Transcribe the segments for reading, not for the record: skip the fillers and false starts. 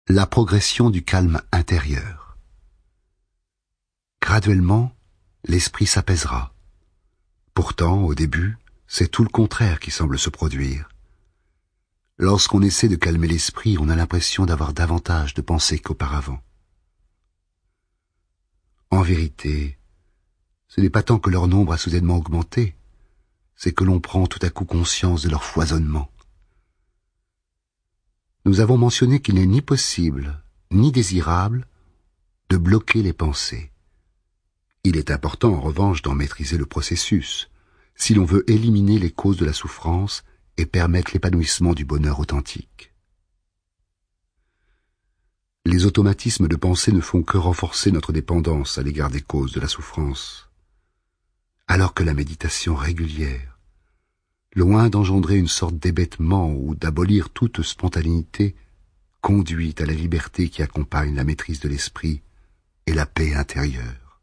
La progression du calme intérieur. Graduellement, l'esprit s'apaisera. Pourtant, au début, c'est tout le contraire qui semble se produire. Lorsqu'on essaie de calmer l'esprit, on a l'impression d'avoir davantage de pensées qu'auparavant. En vérité, ce n'est pas tant que leur nombre a soudainement augmenté, c'est que l'on prend tout à coup conscience de leur foisonnement. Nous avons mentionné qu'il n'est ni possible, ni désirable de bloquer les pensées. Il est important, en revanche, d'en maîtriser le processus, si l'on veut éliminer les causes de la souffrance et permettre l'épanouissement du bonheur authentique. Les automatismes de pensée ne font que renforcer notre dépendance à l'égard des causes de la souffrance, alors que la méditation régulière, loin d'engendrer une sorte d'hébétement ou d'abolir toute spontanéité, conduit à la liberté qui accompagne la maîtrise de l'esprit et la paix intérieure.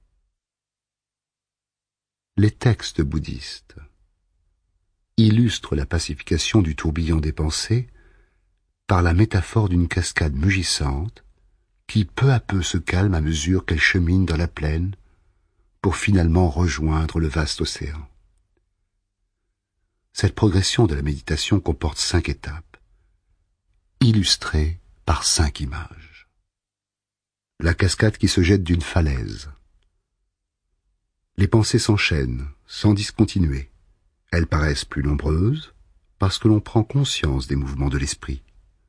Les textes bouddhistes illustrent la pacification du tourbillon des pensées par la métaphore d'une cascade mugissante qui peu à peu se calme à mesure qu'elle chemine dans la plaine pour finalement rejoindre le vaste océan. Cette progression de la méditation comporte 5 étapes, illustrées par 5 images. La cascade qui se jette d'une falaise. Les pensées s'enchaînent, sans discontinuer. Elles paraissent plus nombreuses parce que l'on prend conscience des mouvements de l'esprit.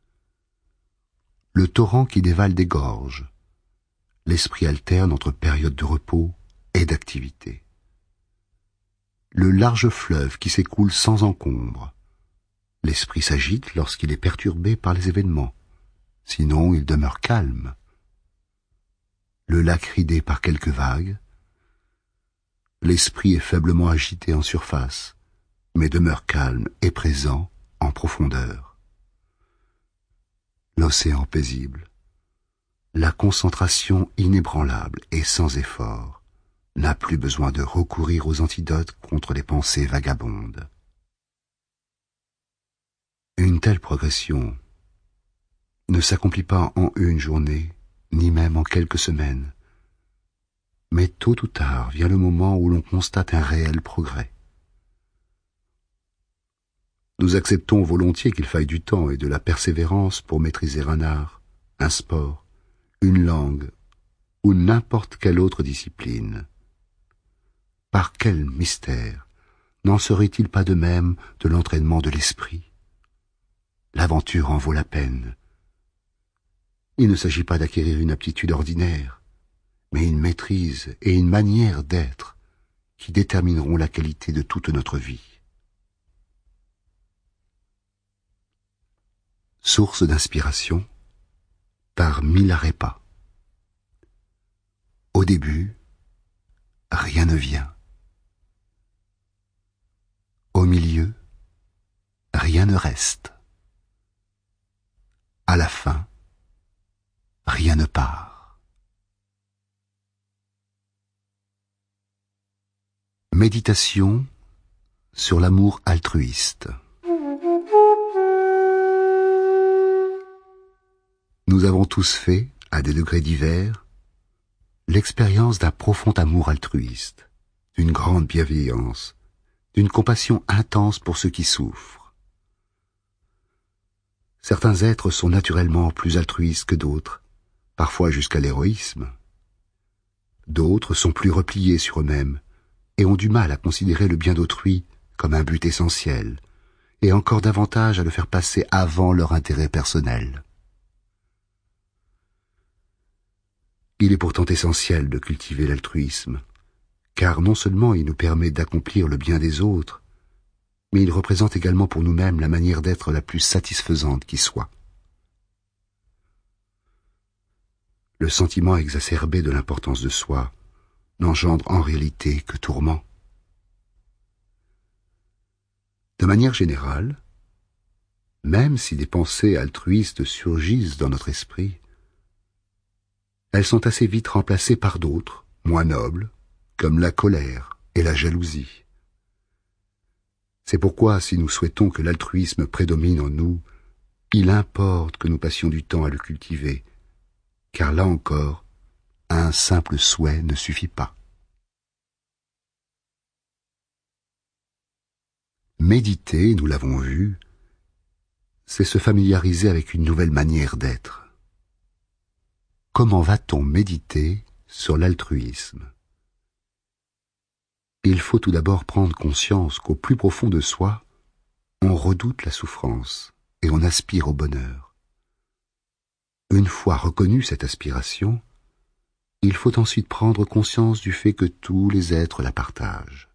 Le torrent qui dévale des gorges. L'esprit alterne entre périodes de repos et d'activité. Le large fleuve qui s'écoule sans encombre. L'esprit s'agite lorsqu'il est perturbé par les événements. Sinon, il demeure calme. Le lac ridé par quelques vagues. L'esprit est faiblement agité en surface, mais demeure calme et présent en profondeur. L'océan paisible. La concentration inébranlable et sans effort n'a plus besoin de recourir aux antidotes contre les pensées vagabondes. Une telle progression ne s'accomplit pas en une journée, ni même en quelques semaines, mais tôt ou tard vient le moment où l'on constate un réel progrès. Nous acceptons volontiers qu'il faille du temps et de la persévérance pour maîtriser un art, un sport, une langue ou n'importe quelle autre discipline. Par quel mystère n'en serait-il pas de même de l'entraînement de l'esprit? L'aventure en vaut la peine. Il ne s'agit pas d'acquérir une aptitude ordinaire, mais une maîtrise et une manière d'être qui détermineront la qualité de toute notre vie. Source d'inspiration par Milarepa. Au début, rien ne vient. Au milieu, rien ne reste. À la fin, rien ne part. Méditation sur l'amour altruiste. Nous avons tous fait, à des degrés divers, l'expérience d'un profond amour altruiste, d'une grande bienveillance, d'une compassion intense pour ceux qui souffrent. Certains êtres sont naturellement plus altruistes que d'autres, parfois jusqu'à l'héroïsme. D'autres sont plus repliés sur eux-mêmes et ont du mal à considérer le bien d'autrui comme un but essentiel, et encore davantage à le faire passer avant leur intérêt personnel. Il est pourtant essentiel de cultiver l'altruisme, car non seulement il nous permet d'accomplir le bien des autres, mais il représente également pour nous-mêmes la manière d'être la plus satisfaisante qui soit. Le sentiment exacerbé de l'importance de soi n'engendre en réalité que tourment. De manière générale, même si des pensées altruistes surgissent dans notre esprit, elles sont assez vite remplacées par d'autres, moins nobles, comme la colère et la jalousie. C'est pourquoi, si nous souhaitons que l'altruisme prédomine en nous, Il importe que nous passions du temps à le cultiver, car là encore, un simple souhait ne suffit pas. Méditer, nous l'avons vu, c'est se familiariser avec une nouvelle manière d'être. Comment va-t-on méditer sur l'altruisme? Il faut tout d'abord prendre conscience qu'au plus profond de soi, on redoute la souffrance et on aspire au bonheur. Une fois reconnue cette aspiration, il faut ensuite prendre conscience du fait que tous les êtres la partagent.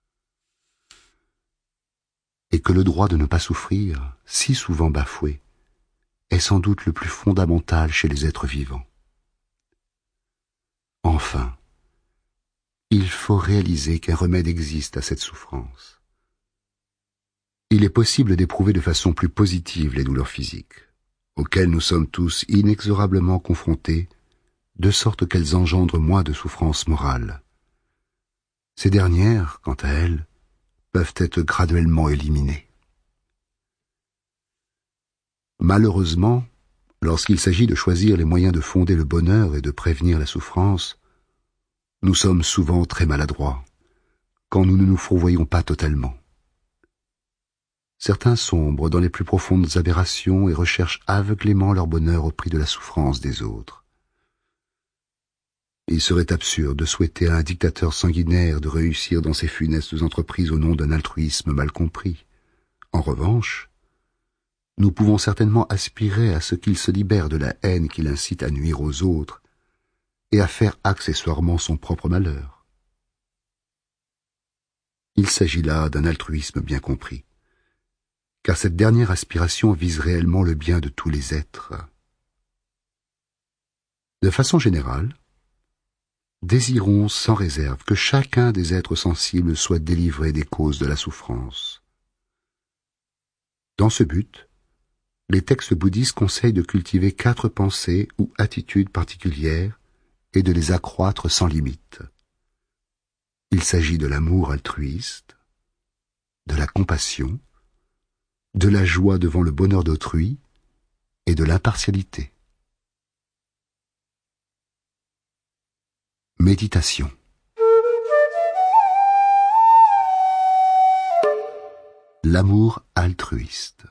Et que le droit de ne pas souffrir, si souvent bafoué, est sans doute le plus fondamental chez les êtres vivants. Enfin, il faut réaliser qu'un remède existe à cette souffrance. Il est possible d'éprouver de façon plus positive les douleurs physiques, auxquelles nous sommes tous inexorablement confrontés, de sorte qu'elles engendrent moins de souffrance morale. Ces dernières, quant à elles, peuvent être graduellement éliminées. Malheureusement, lorsqu'il s'agit de choisir les moyens de fonder le bonheur et de prévenir la souffrance, nous sommes souvent très maladroits, quand nous ne nous fourvoyons pas totalement. Certains sombrent dans les plus profondes aberrations et recherchent aveuglément leur bonheur au prix de la souffrance des autres. Il serait absurde de souhaiter à un dictateur sanguinaire de réussir dans ses funestes entreprises au nom d'un altruisme mal compris. En revanche, nous pouvons certainement aspirer à ce qu'il se libère de la haine qui l'incite à nuire aux autres et à faire accessoirement son propre malheur. Il s'agit là d'un altruisme bien compris, car cette dernière aspiration vise réellement le bien de tous les êtres. De façon générale, désirons sans réserve que chacun des êtres sensibles soit délivré des causes de la souffrance. Dans ce but, les textes bouddhistes conseillent de cultiver 4 pensées ou attitudes particulières et de les accroître sans limite. Il s'agit de l'amour altruiste, de la compassion, de la joie devant le bonheur d'autrui et de l'impartialité. Méditation. L'amour altruiste.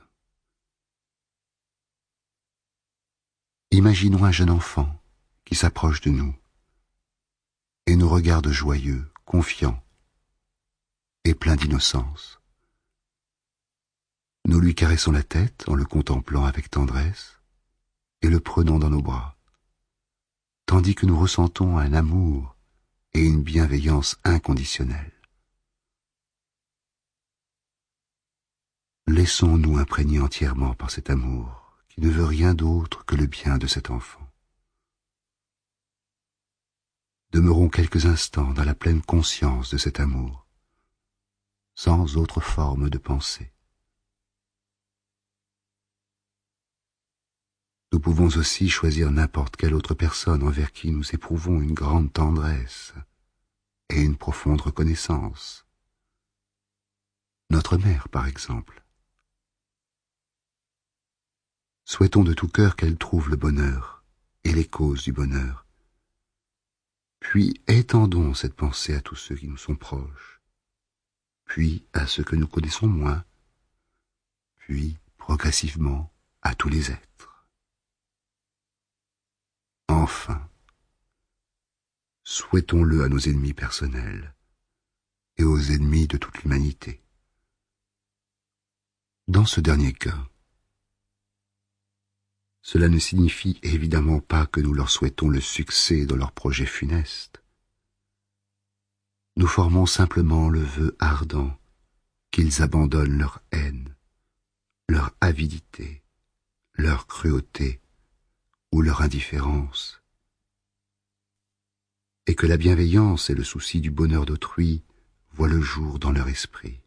Imaginons un jeune enfant qui s'approche de nous et nous regarde joyeux, confiant et plein d'innocence. Nous lui caressons la tête en le contemplant avec tendresse et le prenons dans nos bras, tandis que nous ressentons un amour et une bienveillance inconditionnelle. Laissons-nous imprégner entièrement par cet amour qui ne veut rien d'autre que le bien de cet enfant. Demeurons quelques instants dans la pleine conscience de cet amour, sans autre forme de pensée. Nous pouvons aussi choisir n'importe quelle autre personne envers qui nous éprouvons une grande tendresse et une profonde reconnaissance. Notre mère, par exemple. Souhaitons de tout cœur qu'elle trouve le bonheur et les causes du bonheur. Puis étendons cette pensée à tous ceux qui nous sont proches, puis à ceux que nous connaissons moins, puis progressivement à tous les êtres. Enfin, souhaitons-le à nos ennemis personnels et aux ennemis de toute l'humanité. Dans ce dernier cas, cela ne signifie évidemment pas que nous leur souhaitons le succès dans leurs projets funestes. Nous formons simplement le vœu ardent qu'ils abandonnent leur haine, leur avidité, leur cruauté ou leur indifférence, et que la bienveillance et le souci du bonheur d'autrui voient le jour dans leur esprit.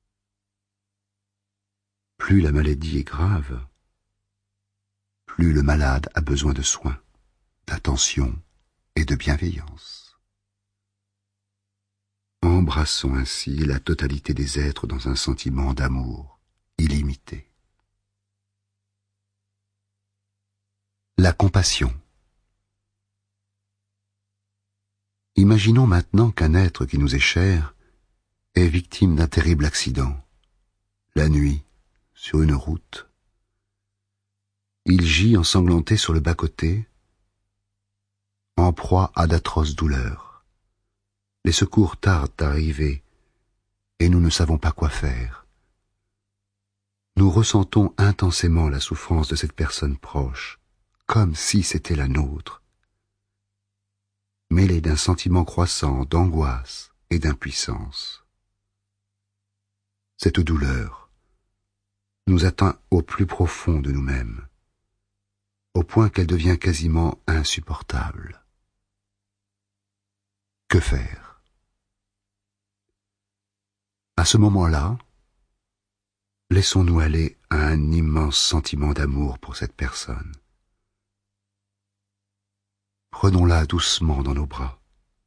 Plus la maladie est grave, plus le malade a besoin de soins, d'attention et de bienveillance. Embrassons ainsi la totalité des êtres dans un sentiment d'amour illimité. La compassion. Imaginons maintenant qu'un être qui nous est cher est victime d'un terrible accident. La nuit, sur une route. Il gît ensanglanté sur le bas-côté, en proie à d'atroces douleurs. Les secours tardent à arriver et nous ne savons pas quoi faire. Nous ressentons intensément la souffrance de cette personne proche, comme si c'était la nôtre, mêlée d'un sentiment croissant d'angoisse et d'impuissance. Cette douleur nous atteint au plus profond de nous-mêmes, au point qu'elle devient quasiment insupportable. Que faire? À ce moment-là, laissons-nous aller à un immense sentiment d'amour pour cette personne. Prenons-la doucement dans nos bras.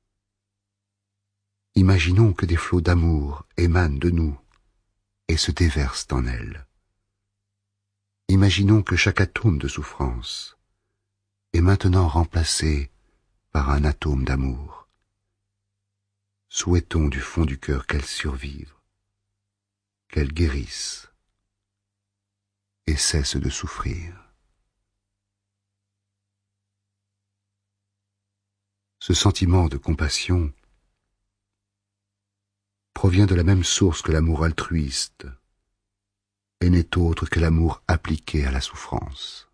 Imaginons que des flots d'amour émanent de nous et se déversent en elle. Imaginons que chaque atome de souffrance est maintenant remplacé par un atome d'amour. Souhaitons du fond du cœur qu'elle survive, qu'elle guérisse et cesse de souffrir. Ce sentiment de compassion provient de la même source que l'amour altruiste et n'est autre que l'amour appliqué à la souffrance.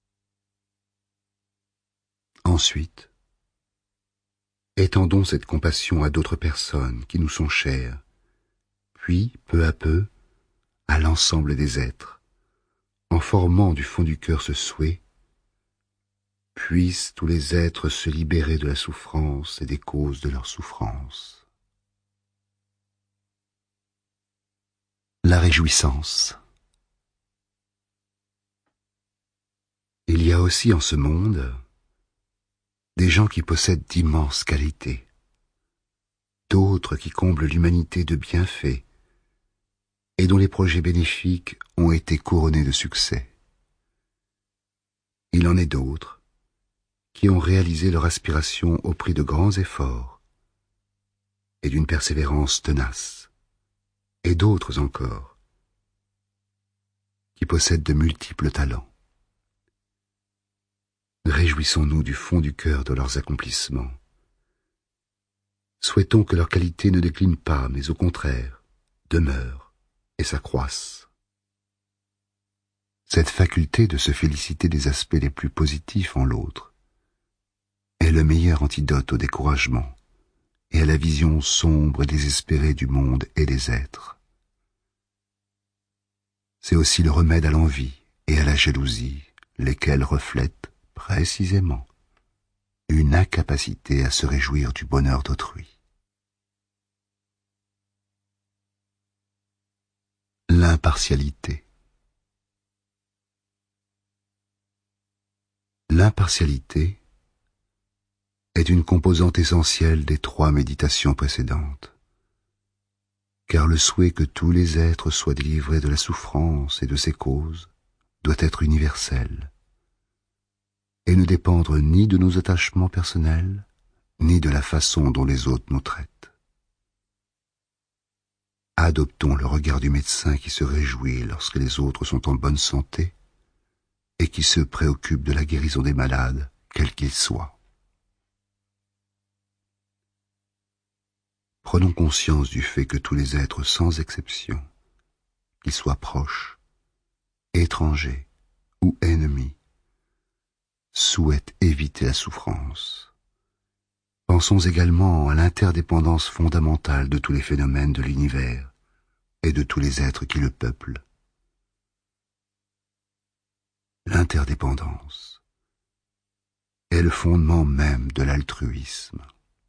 Ensuite, étendons cette compassion à d'autres personnes qui nous sont chères, puis, peu à peu, à l'ensemble des êtres, en formant du fond du cœur ce souhait: puissent tous les êtres se libérer de la souffrance et des causes de leur souffrance. La réjouissance. Il y a aussi en ce monde des gens qui possèdent d'immenses qualités, d'autres qui comblent l'humanité de bienfaits et dont les projets bénéfiques ont été couronnés de succès. Il en est d'autres qui ont réalisé leur aspiration au prix de grands efforts et d'une persévérance tenace, et d'autres encore qui possèdent de multiples talents. Réjouissons-nous du fond du cœur de leurs accomplissements. Souhaitons que leurs qualités ne déclinent pas, mais au contraire, demeurent et s'accroissent. Cette faculté de se féliciter des aspects les plus positifs en l'autre est le meilleur antidote au découragement et à la vision sombre et désespérée du monde et des êtres. C'est aussi le remède à l'envie et à la jalousie, lesquels reflètent précisément une incapacité à se réjouir du bonheur d'autrui. L'impartialité. L'impartialité est une composante essentielle des 3 méditations précédentes, car le souhait que tous les êtres soient délivrés de la souffrance et de ses causes doit être universel et ne dépendre ni de nos attachements personnels, ni de la façon dont les autres nous traitent. Adoptons le regard du médecin qui se réjouit lorsque les autres sont en bonne santé et qui se préoccupe de la guérison des malades, quels qu'ils soient. Prenons conscience du fait que tous les êtres, sans exception, qu'ils soient proches, étrangers ou ennemis, souhaitent éviter la souffrance. Pensons également à l'interdépendance fondamentale de tous les phénomènes de l'univers et de tous les êtres qui le peuplent. L'interdépendance est le fondement même de l'altruisme.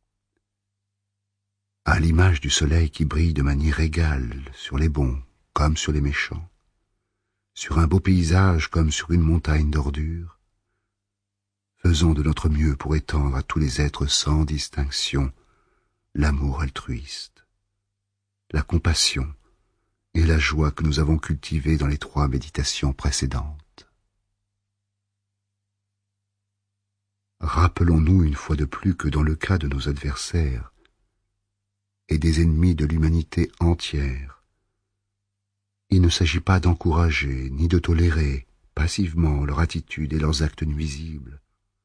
À l'image du soleil qui brille de manière égale sur les bons comme sur les méchants, sur un beau paysage comme sur une montagne d'ordures, faisons de notre mieux pour étendre à tous les êtres sans distinction l'amour altruiste, la compassion et la joie que nous avons cultivées dans les 3 méditations précédentes. rappelons-nous une fois de plus que dans le cas de nos adversaires et des ennemis de l'humanité entière, il ne s'agit pas d'encourager ni de tolérer passivement leur attitude et leurs actes nuisibles,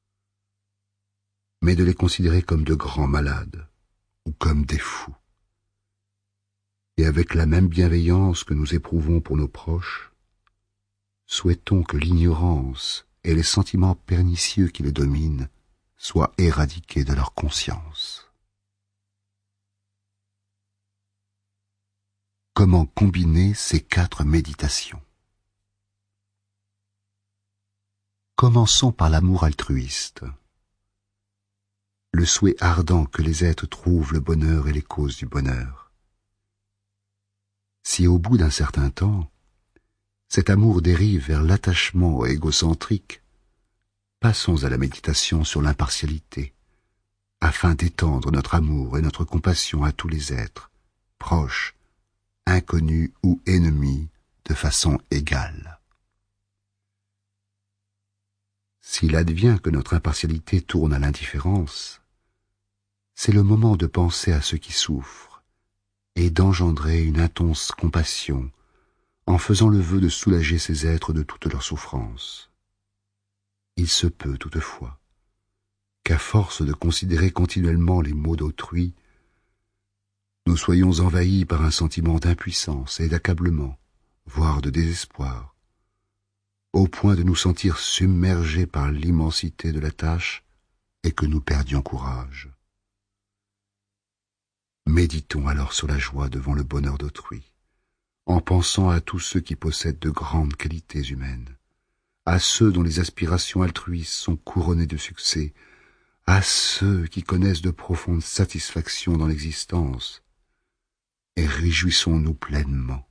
mais de les considérer comme de grands malades ou comme des fous. Et avec la même bienveillance que nous éprouvons pour nos proches, souhaitons que l'ignorance et les sentiments pernicieux qui les dominent soient éradiqués de leur conscience. Comment combiner ces 4 méditations? Commençons par l'amour altruiste, le souhait ardent que les êtres trouvent le bonheur et les causes du bonheur. Si au bout d'un certain temps, cet amour dérive vers l'attachement égocentrique, passons à la méditation sur l'impartialité, afin d'étendre notre amour et notre compassion à tous les êtres, proches, inconnus ou ennemis, de façon égale. S'il advient que notre impartialité tourne à l'indifférence, c'est le moment de penser à ceux qui souffrent et d'engendrer une intense compassion en faisant le vœu de soulager ces êtres de toute leur souffrance. Il se peut toutefois qu'à force de considérer continuellement les maux d'autrui, nous soyons envahis par un sentiment d'impuissance et d'accablement, voire de désespoir, au point de nous sentir submergés par l'immensité de la tâche et que nous perdions courage. Méditons alors sur la joie devant le bonheur d'autrui, en pensant à tous ceux qui possèdent de grandes qualités humaines, à ceux dont les aspirations altruistes sont couronnées de succès, à ceux qui connaissent de profondes satisfactions dans l'existence, et réjouissons-nous pleinement.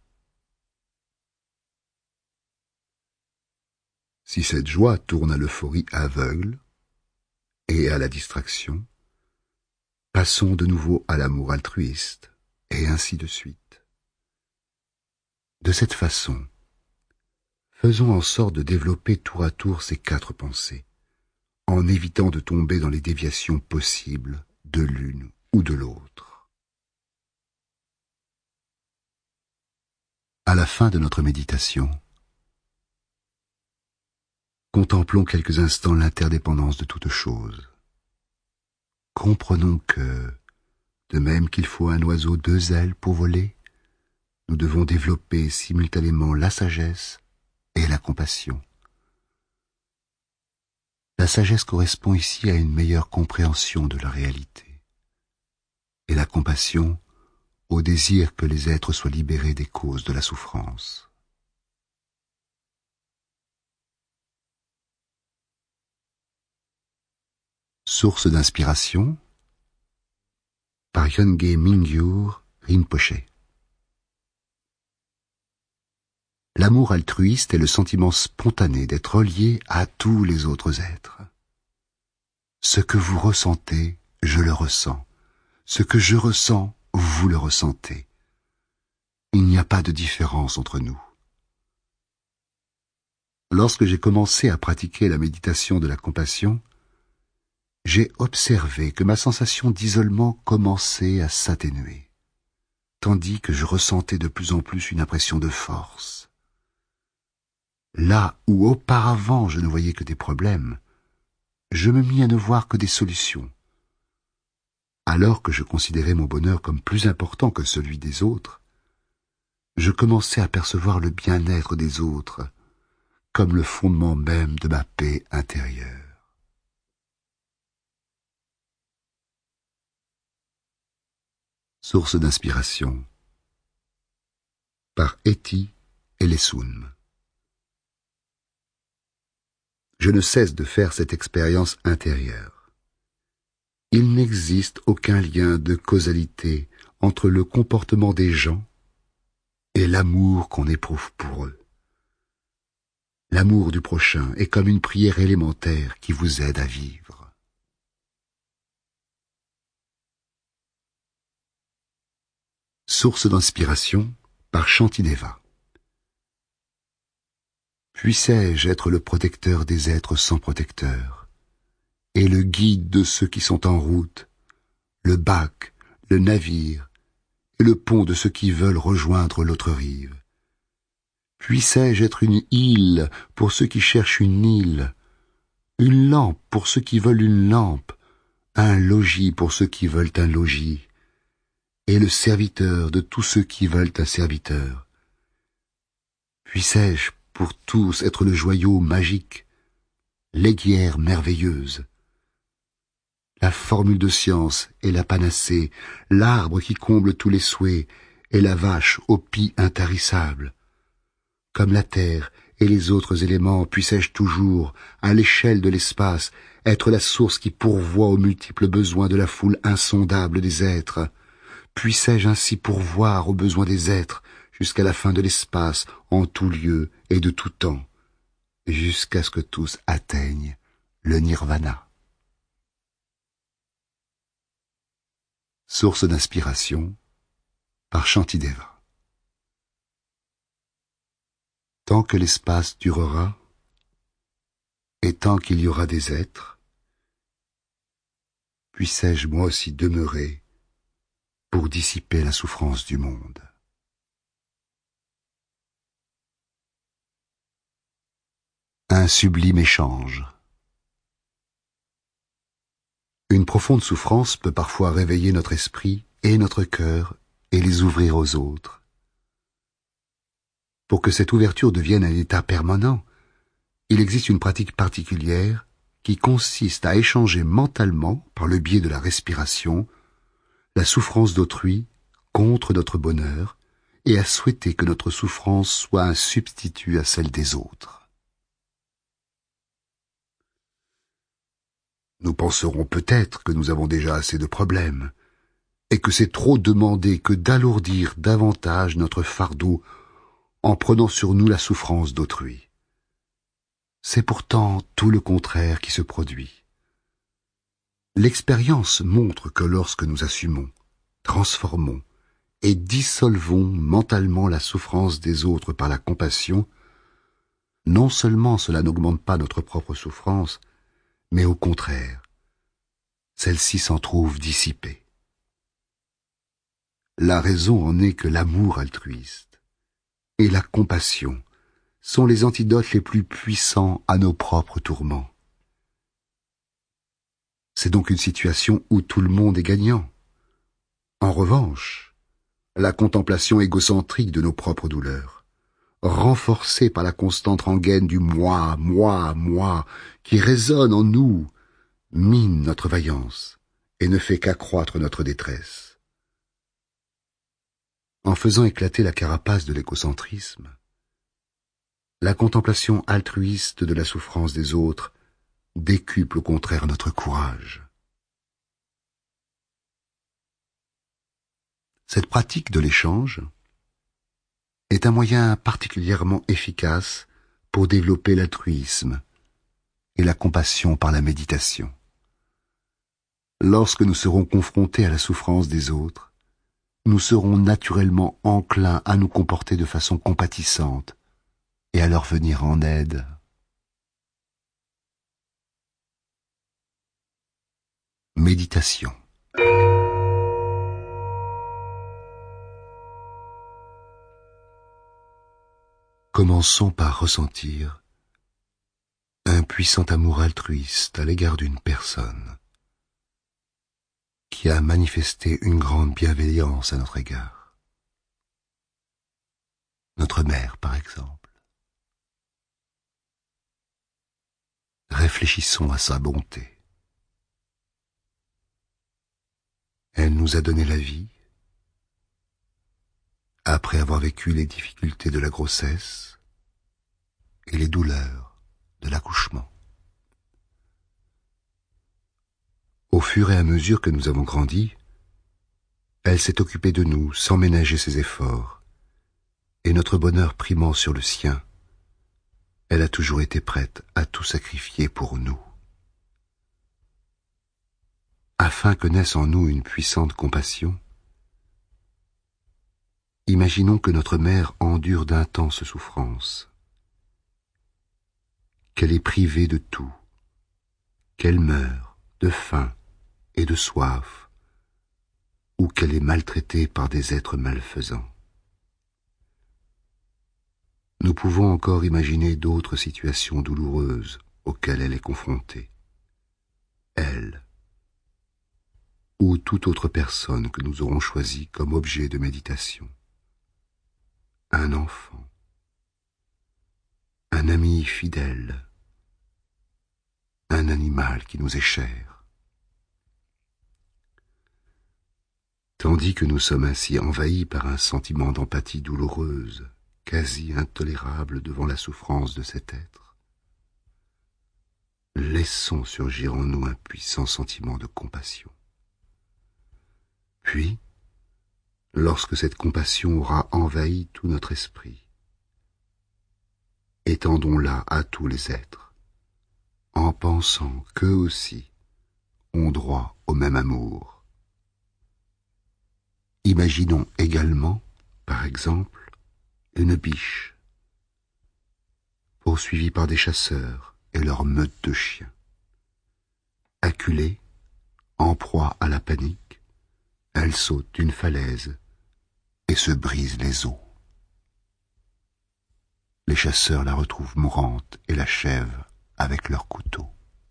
Si cette joie tourne à l'euphorie aveugle et à la distraction, passons de nouveau à l'amour altruiste, et ainsi de suite. De cette façon, faisons en sorte de développer tour à tour ces 4 pensées, en évitant de tomber dans les déviations possibles de l'une ou de l'autre. À la fin de notre méditation, contemplons quelques instants l'interdépendance de toutes choses. Comprenons que, de même qu'il faut à un oiseau 2 ailes pour voler, nous devons développer simultanément la sagesse et la compassion. La sagesse correspond ici à une meilleure compréhension de la réalité, et la compassion au désir que les êtres soient libérés des causes de la souffrance. Source d'inspiration par Yongey Mingyur Rinpoche. L'amour altruiste est le sentiment spontané d'être relié à tous les autres êtres. Ce que vous ressentez, je le ressens. Ce que je ressens, vous le ressentez. Il n'y a pas de différence entre nous. Lorsque j'ai commencé à pratiquer la méditation de la compassion, j'ai observé que ma sensation d'isolement commençait à s'atténuer, tandis que je ressentais de plus en plus une impression de force. Là où auparavant je ne voyais que des problèmes, je me mis à ne voir que des solutions. Alors que je considérais mon bonheur comme plus important que celui des autres, je commençais à percevoir le bien-être des autres comme le fondement même de ma paix intérieure. Source d'inspiration par Etty Hellesum. Je ne cesse de faire cette expérience intérieure. Il n'existe aucun lien de causalité entre le comportement des gens et l'amour qu'on éprouve pour eux. L'amour du prochain est comme une prière élémentaire qui vous aide à vivre. Source d'inspiration par Shantideva. Puissais-je être le protecteur des êtres sans protecteur, et le guide de ceux qui sont en route, le bac, le navire et le pont de ceux qui veulent rejoindre l'autre rive. Puissé-je être une île pour ceux qui cherchent une île, une lampe pour ceux qui veulent une lampe, un logis pour ceux qui veulent un logis, et le serviteur de tous ceux qui veulent un serviteur. Puissé-je pour tous être le joyau magique, l'aiguière merveilleuse, la formule de science et la panacée, l'arbre qui comble tous les souhaits et la vache au pis intarissable. Comme la terre et les autres éléments, puissé-je toujours, à l'échelle de l'espace, être la source qui pourvoit aux multiples besoins de la foule insondable des êtres. Puissé-je ainsi pourvoir aux besoins des êtres jusqu'à la fin de l'espace, en tout lieu et de tout temps, jusqu'à ce que tous atteignent le nirvana. Source d'inspiration par Shantideva. Tant que l'espace durera, et tant qu'il y aura des êtres, puissé-je moi aussi demeurer pour dissiper la souffrance du monde. Un sublime échange. Une profonde souffrance peut parfois réveiller notre esprit et notre cœur et les ouvrir aux autres. Pour que cette ouverture devienne un état permanent, il existe une pratique particulière qui consiste à échanger mentalement, par le biais de la respiration, la souffrance d'autrui contre notre bonheur et à souhaiter que notre souffrance soit un substitut à celle des autres. Nous penserons peut-être que nous avons déjà assez de problèmes, et que c'est trop demander que d'alourdir davantage notre fardeau en prenant sur nous la souffrance d'autrui. C'est pourtant tout le contraire qui se produit. L'expérience montre que lorsque nous assumons, transformons et dissolvons mentalement la souffrance des autres par la compassion, non seulement cela n'augmente pas notre propre souffrance, mais au contraire, celle-ci s'en trouve dissipée. La raison en est que l'amour altruiste et la compassion sont les antidotes les plus puissants à nos propres tourments. C'est donc une situation où tout le monde est gagnant. En revanche, la contemplation égocentrique de nos propres douleurs, renforcée par la constante rengaine du moi, moi, moi, qui résonne en nous, mine notre vaillance et ne fait qu'accroître notre détresse. En faisant éclater la carapace de l'égocentrisme, la contemplation altruiste de la souffrance des autres décuple au contraire notre courage. Cette pratique de l'échange est un moyen particulièrement efficace pour développer l'altruisme et la compassion par la méditation. Lorsque nous serons confrontés à la souffrance des autres, nous serons naturellement enclins à nous comporter de façon compatissante et à leur venir en aide. Méditation. Commençons par ressentir un puissant amour altruiste à l'égard d'une personne qui a manifesté une grande bienveillance à notre égard. Notre mère, par exemple. Réfléchissons à sa bonté. Elle nous a donné la vie, après avoir vécu les difficultés de la grossesse et les douleurs de l'accouchement. Au fur et à mesure que nous avons grandi, elle s'est occupée de nous sans ménager ses efforts, et notre bonheur primant sur le sien, elle a toujours été prête à tout sacrifier pour nous. Afin que naisse en nous une puissante compassion, imaginons que notre mère endure d'intenses souffrances, qu'elle est privée de tout, qu'elle meurt, de faim et de soif, ou qu'elle est maltraitée par des êtres malfaisants. Nous pouvons encore imaginer d'autres situations douloureuses auxquelles elle est confrontée. Elle, ou toute autre personne que nous aurons choisie comme objet de méditation. Un enfant, un ami fidèle, un animal qui nous est cher. Tandis que nous sommes ainsi envahis par un sentiment d'empathie douloureuse, quasi intolérable devant la souffrance de cet être, laissons surgir en nous un puissant sentiment de compassion. Puis, lorsque cette compassion aura envahi tout notre esprit, étendons-la à tous les êtres, en pensant qu'eux aussi ont droit au même amour. Imaginons également, par exemple, une biche, poursuivie par des chasseurs et leur meute de chiens. Acculée, en proie à la panique, elle saute d'une falaise et se brise les os. Les chasseurs la retrouvent mourante et l'achèvent avec leurs couteaux.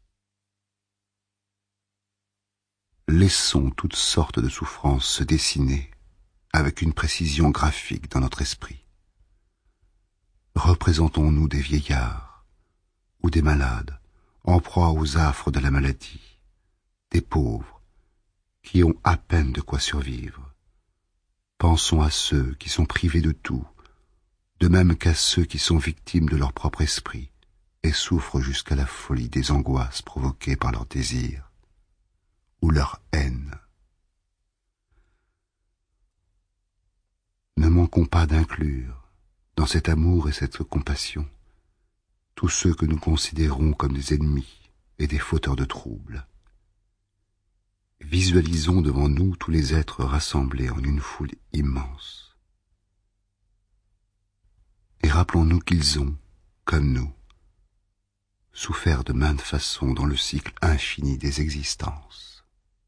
Laissons toutes sortes de souffrances se dessiner avec une précision graphique dans notre esprit. Représentons-nous des vieillards ou des malades en proie aux affres de la maladie, des pauvres qui ont à peine de quoi survivre. Pensons à ceux qui sont privés de tout, de même qu'à ceux qui sont victimes de leur propre esprit et souffrent jusqu'à la folie des angoisses provoquées par leur désir ou leur haine. Ne manquons pas d'inclure dans cet amour et cette compassion tous ceux que nous considérons comme des ennemis et des fauteurs de troubles. Visualisons devant nous tous les êtres rassemblés en une foule immense. Et rappelons-nous qu'ils ont, comme nous, souffert de maintes façons dans le cycle infini des existences.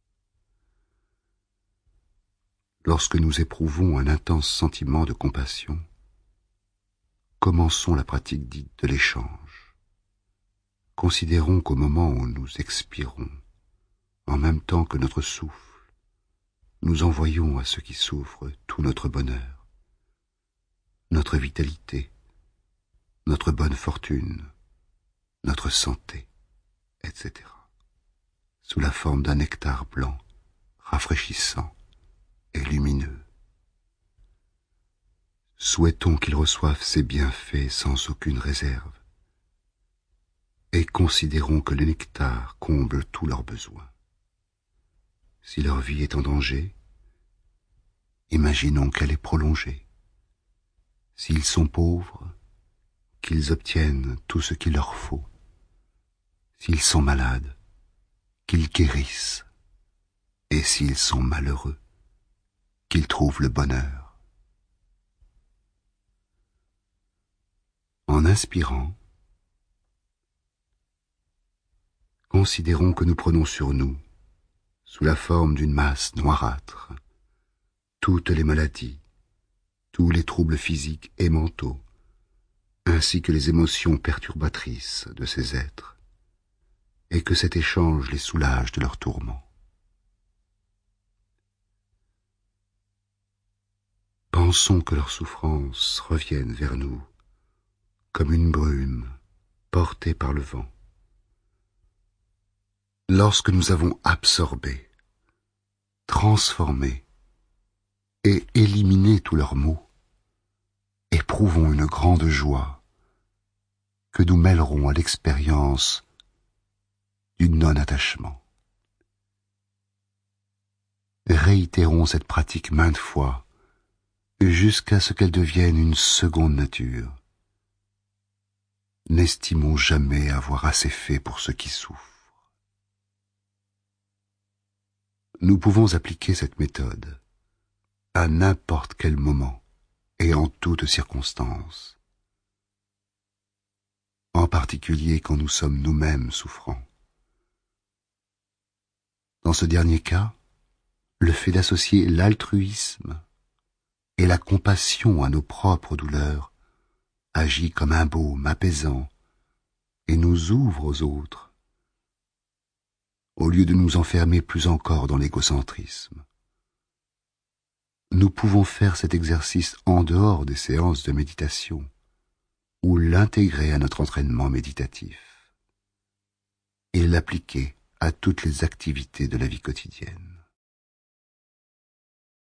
Lorsque nous éprouvons un intense sentiment de compassion, commençons la pratique dite de l'échange. Considérons qu'au moment où nous expirons, en même temps que notre souffle, nous envoyons à ceux qui souffrent tout notre bonheur, notre vitalité, notre bonne fortune, notre santé, etc., sous la forme d'un nectar blanc, rafraîchissant et lumineux. Souhaitons qu'ils reçoivent ces bienfaits sans aucune réserve, et considérons que le nectar comble tous leurs besoins. Si leur vie est en danger, imaginons qu'elle est prolongée. S'ils sont pauvres, qu'ils obtiennent tout ce qu'il leur faut. S'ils sont malades, qu'ils guérissent. Et s'ils sont malheureux, qu'ils trouvent le bonheur. En inspirant, considérons que nous prenons sur nous, sous la forme d'une masse noirâtre, toutes les maladies, tous les troubles physiques et mentaux, ainsi que les émotions perturbatrices de ces êtres, et que cet échange les soulage de leurs tourments. Pensons que leurs souffrances reviennent vers nous comme une brume portée par le vent. Lorsque nous avons absorbé, transformé et éliminé tous leurs maux, éprouvons une grande joie que nous mêlerons à l'expérience du non-attachement. Réitérons cette pratique maintes fois jusqu'à ce qu'elle devienne une seconde nature. N'estimons jamais avoir assez fait pour ceux qui souffrent. Nous pouvons appliquer cette méthode à n'importe quel moment et en toutes circonstances, en particulier quand nous sommes nous-mêmes souffrants. Dans ce dernier cas, le fait d'associer l'altruisme et la compassion à nos propres douleurs agit comme un baume apaisant et nous ouvre aux autres, au lieu de nous enfermer plus encore dans l'égocentrisme. Nous pouvons faire cet exercice en dehors des séances de méditation ou l'intégrer à notre entraînement méditatif et l'appliquer à toutes les activités de la vie quotidienne.